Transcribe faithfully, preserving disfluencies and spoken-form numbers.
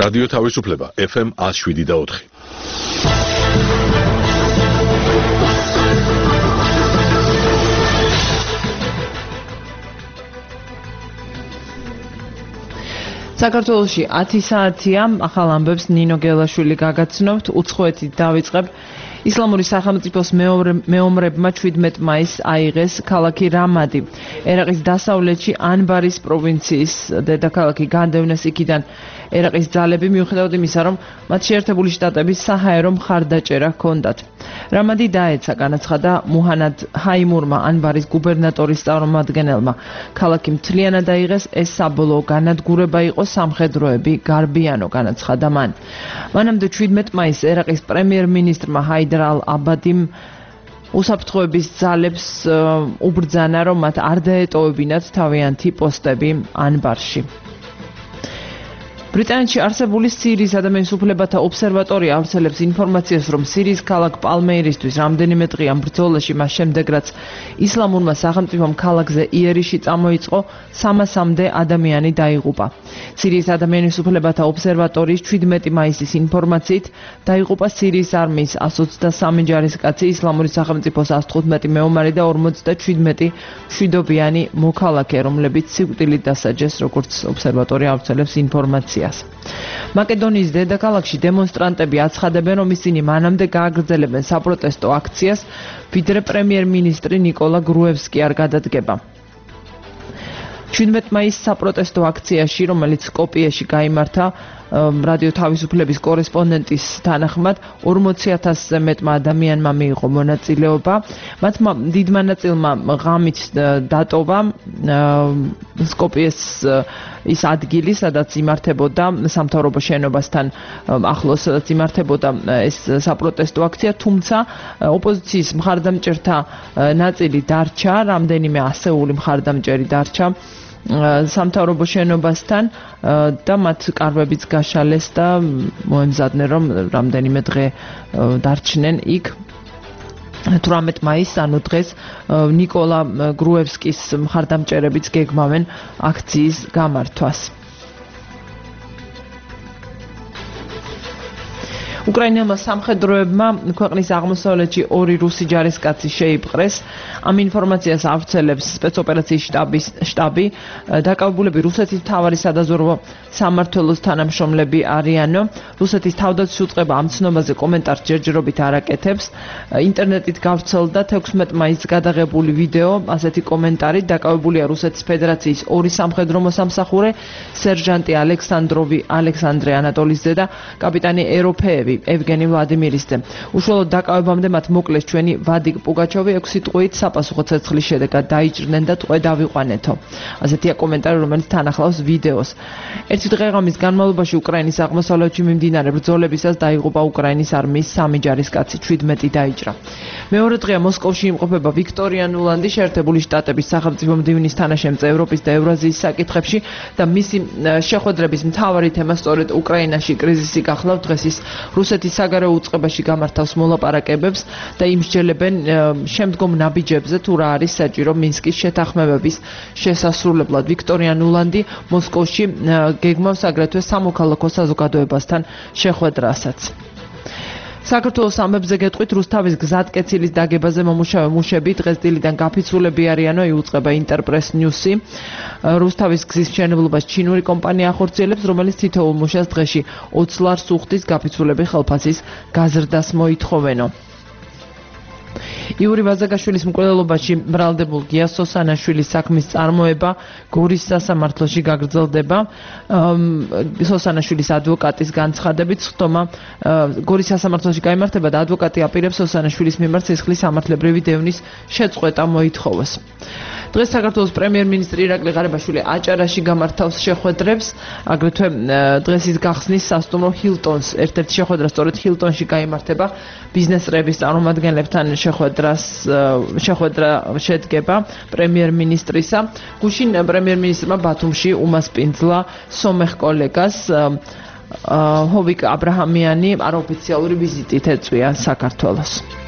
რადიო თავისუფლება ეფ ემ one oh seven და four. საქართველოში ათი საათია, ახალ ამბებს ნინო გელაშვილი გაგაცნობთ, უცხოეთით დავიწყებ. ისლამური სახელმწიფოს მეომრებმა შვიდმეტ მაისს აიღეს ქალაქი რამადი. ერაყის დასავლეთში ანბარის პროვინციის დედაქალაქი განდევნეს იქიდან ერაყის ძალები მიუხედავად იმისა, რომ მათ შეერთებული შტატების საჰაერო მხარდაჭერა ჰქონდათ. რამადი დაეცა, განაცხადა მუჰანად ჰაიმურმა, ანბარის გუბერნატორის წარმომადგენელმა. ქალაქი მთლიანად აიღეს, ეს საბოლოო განადგურება იყო, სამხედროები გარბიანო, განაცხადა მან. მანამდე შვიდმეტ მაისს ერაყის პრემიერ-მინისტრმა ჰაიდარ ალ-აბადიმ უსაფრთხოების ძალებს უბრძანა, რომ მათ არ დაეტოვებინათ თავიანთი პოსტები ანბარში. ბრიტანეთში არსებული სირიის ადამიანის უფლებათა ობსერვატორია ავრცელებს ინფორმაციას, რომ სირიის ქალაქ პალმეირისთვის რამდენიმე დღიან ბრძოლაში მას შემდეგ, რაც ისლამურმა სახელმწიფომ ქალაქზე იერიში წამოიწყო, სამასამდე ადამიანი დაიღუპა. სირიის ადამიანის უფლებათა ობსერვატორიის შვიდმეტი მაისის ინფორმაციით დაიღუპა სირიის არმიის one hundred twenty-three ჯარისკაცი, ისლამური სახელმწიფოს one hundred fifteen მეომარი და forty-seven მშვიდობიანი მოქალაქე, რომლებიც სიკვდილით დასაჯეს, როგორც ობსერვატორია ავრცელებს ინფორმაციას. მაკედონიის დედაქალაქში დემონსტრანტები აცხადებენ, რომ ისინი მანამდე გააგრძელებენ საპროტესტო აქციას, ვიდრე პრემიერ-მინისტრი ნიკოლა გრუევსკი არ გადადგება. შვიდმეტ მაისს საპროტესტო აქციაში, რომელიც სკოპიეში გაიმართა, რადიო თავისუფლების კორესპონდენტის თანახმად forty ათასზე მეტმა ადამიანმა მიიღო მონაწილეობა. მათმა დიდმა ნაწილმა ღამით დატოვა სკოპიეს ის ადგილი, სადაც იმართებოდა სამთავრობო შენობასთან ახლოს, სადაც იმართებოდა ეს საპროტესტო აქცია, თუმცა ოპოზიციის მხარდამჭერთა ნაწილი დარჩა, რამდენიმე ასეული მხარდამჭერი დარჩა სამთავრობო შენობასთან და მათ კარვებიც გაშალეს და მოემზადნენ, რომ რამდენიმე დღე დარჩნენ იქ. eighteen მაისს, ანუ დღეს ნიკოლა გრუევსკის მხარდამჭერებიც გეგმავენ აქციის გამართვას. უკრაინელმა სამხედროებმა ქვეყნის აღმოსავლეთში ორი რუსი ჯარისკაცი შეიპყრეს. ამ ინფორმაციას ავრცელებს სპეცოპერაციის შტაბის შტაბი. დაკავებულები რუსეთის მთავარი სადაზვერვო სამმართველოს თანამშრომლები არიანო. რუსეთის თავდაცვის უწყება ამ ცნობაზე კომენტარს ჯერჯერობით არ აკეთებს. ინტერნეტით გავრცელდა sixteen მაისს გადაღებული ვიდეო, ასეთი კომენტარით: დაკავებულია რუსეთის ფედერაციის ორი სამხედრო მოსამსახურე, სერჟანტი ალექსანდროვი ალექსანდრე ანატოლიძე და კაპიტანი ეროფეევი ევგენი ვლადიმირიძე. უშუალოდ დაკავებამდე მათ მოკლეს ჩვენი ვადიკ პუგაჩოვი ექვსი ტყვით საპასუხო ცეცხლის შედეგად დაიჭრნენ და ტყვე დავიყვანეთო. ასეთია კომენტარი, რომელიც თან ახლავს ვიდეოს. ერთი დღეღამის განმავლობაში უკრაინის აღმოსავლეთში მიმდინარე ბრძოლებისას დაიღუპა უკრაინის არმიის სამი ჯარისკაცი, seventeen დაიჭრა. მეორე დღეა მოსკოვში იმყოფება ვიქტორია ნულანდი, შეერთებული შტატების სახელმწიფო მდივნის თანაშემწე ევროპის და ევრაზიის საკითხებში და მისი შეხვედრების მთავარი თემა სწორედ უკრაინაში კრიზისი გახლავთ. დღეს ის რუსეთის საგარეო უწყებაში გამართავს მოლაპარაკებებს და იმსჯელებენ შემდგომ ნაბიჯებზე, თუ რა არის საჭირო მინსკის შეთანხმებების შესასრულებლად. ვიქტორია ნულანდი მოსკოვში გეგმავს აგრეთვე სამოქალაქო საზოგადოებასთან შეხვედრასაც. საქართველოს ამბებზე გეტყვით, რუსთავის გზატკეცილის დაგებაზე მომუშავე მუშები დღეს დილიდან გაფიცულები არიანო, იუწყება ინტერპრეს ნიუსი. რუსთავის გზის მშენებლობას ჩინური კომპანია ახორციელებს, რომელიც თითოეულ მუშას დღეში twenty ლარს უხდის გაფიცულები ხელფასის გაზრდას მოითხოვენო. იური ვაზაგაშვილის მკვლელობაში ბრალდებულ გია სოსანაშვილის საქმის წარმოება გორის სასამართლოში გაგრძელდება. სოსანაშვილის ადვოკატის განცხადებით, ხტომა გორის სასამართლოში გაიმართება და ადვოკატი აპირებს სოსანაშვილის მიმართ სისხლის სამართლებრივი დევნის შეწყვეტა მოითხოვოს. დღეს საქართველოს პრემიერ-მინისტრი ირაკლი ღარიბაშვილი აჭარაში გამართავს შეხვედრებს, აგრეთვე დღეს ის გახსნის სასტუმრო ჰილტონს. ერთ-ერთი შეხვედრა სწორედ ჰილტონში გაიმართება, ბიზნესრების წარმომადგენლებთან შეხვედრას შეხვედრა შედგება პრემიერ-მინისტრისა. გუშინ პრემიერ-მინისტრმა ბათუმში უმასპინძლა სომეხ კოლეგას ჰოვიკ აბრაჰამიანი არაოფიციალური ვიზიტით ეწვია საქართველოს.